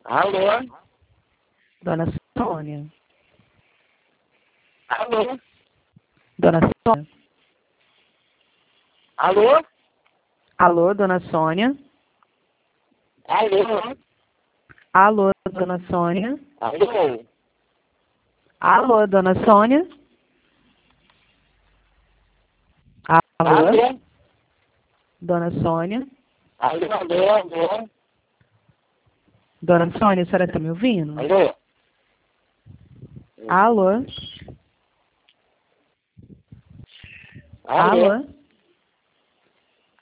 Alô? Dona Sônia. Alô? Dona Sônia. Alô? Alô, Dona Sônia. Alô? Alô, Dona Sônia. Alô? Alô, Dona Sônia. Alô, Alô? Dona Sônia. Alô, alô, alô? Dona Sônia, a senhora está me ouvindo? Alô? Alô. Alô? Alô.